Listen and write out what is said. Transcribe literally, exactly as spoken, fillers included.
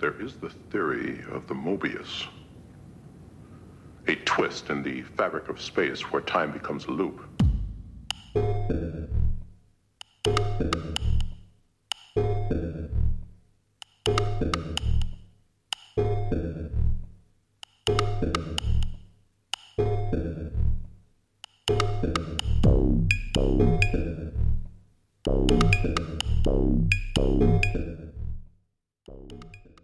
There is the theory of the Mobius. A twist in the fabric of space where time becomes a loop. Boom, boom, boom, boom.